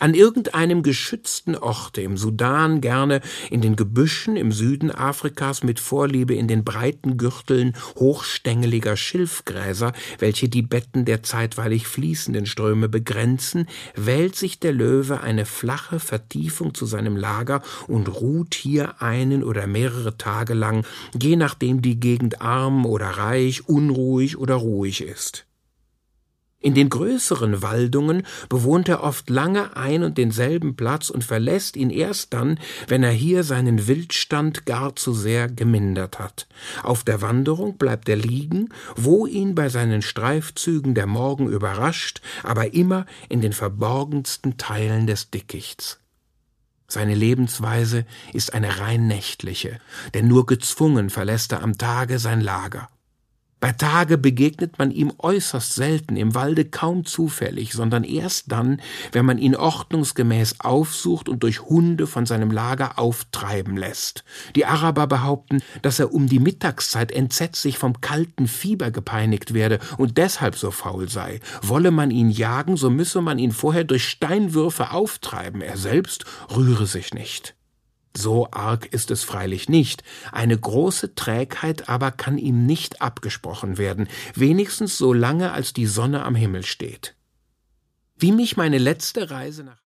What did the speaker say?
An irgendeinem geschützten Orte, im Sudan gerne in den Gebüschen, im Süden Afrikas mit Vorliebe in den breiten Gürteln hochstängeliger Schilfgräser, welche die Betten der zeitweilig fließenden Ströme begrenzen, wählt sich der Löwe eine flache Vertiefung zu seinem Lager und ruht hier einen oder mehrere Tage lang, je nachdem die Gegend arm oder reich, unruhig oder ruhig ist. In den größeren Waldungen bewohnt er oft lange ein und denselben Platz und verlässt ihn erst dann, wenn er hier seinen Wildstand gar zu sehr gemindert hat. Auf der Wanderung bleibt er liegen, wo ihn bei seinen Streifzügen der Morgen überrascht, aber immer in den verborgensten Teilen des Dickichts. Seine Lebensweise ist eine rein nächtliche, denn nur gezwungen verlässt er am Tage sein Lager. Bei Tage begegnet man ihm äußerst selten, im Walde kaum zufällig, sondern erst dann, wenn man ihn ordnungsgemäß aufsucht und durch Hunde von seinem Lager auftreiben lässt. Die Araber behaupten, dass er um die Mittagszeit entsetzlich vom kalten Fieber gepeinigt werde und deshalb so faul sei. Wolle man ihn jagen, so müsse man ihn vorher durch Steinwürfe auftreiben, er selbst rühre sich nicht. So arg ist es freilich nicht, eine große Trägheit aber kann ihm nicht abgesprochen werden, wenigstens so lange als die Sonne am Himmel steht. Wie mich meine letzte Reise nach